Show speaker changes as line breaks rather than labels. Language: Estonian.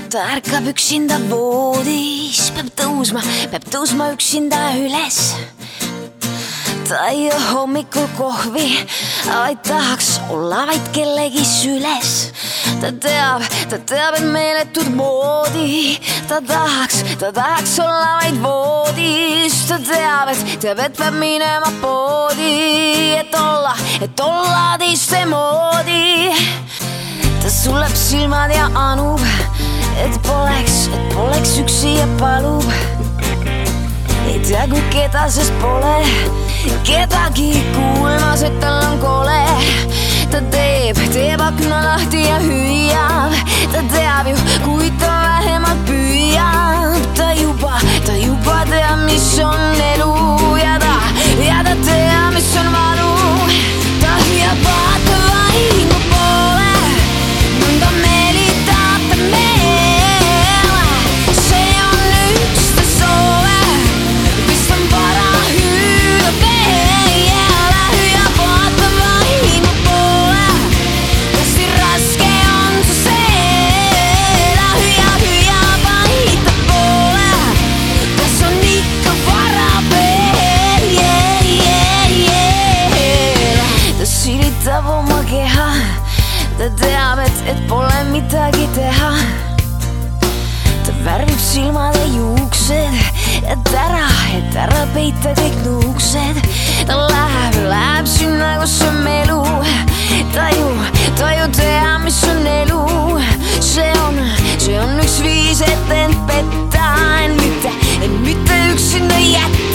Ta ärkab üksinda voodis, peab tõusma üksinda üles. Ta ei joo hommikul kohvi, vaid tahaks olla vaid kellegi süles. Ta teab, et meeletud moodi ta tahaks olla vaid voodis. Ta teab, et peab minema poodi, et olla teiste moodi. Ta suleb silmad ja anub, et poleks üksi ja palub. Ei tea kui keda, sest pole kedagi kuulmas, et tal on kole. Ta teeb akna lahti ja hüüab. Ta teab ju, kui ta vähemalt püüab. Ta juba teab, mis on elu ja ta teab, mis on valu. Ta hüüab vaata vaimu poole, nõnda meelitab ta meele. See on üks ta soove, vist on vara hüüda peale. Hüüab vaata vaimu poole, hästi raske on su seela. Hüüab aita poole, kas on ikka vara veel. Ta silitab oma keha, ta teab, et pole midagi teha. Ta värvib silmad ja juuksed, et ära peita kõik nuuksed. Ta läheb sinna, kus on elu. Ta ju teab, mis on elu. See on üks viis, et end petta, en mitte üksinda jätta.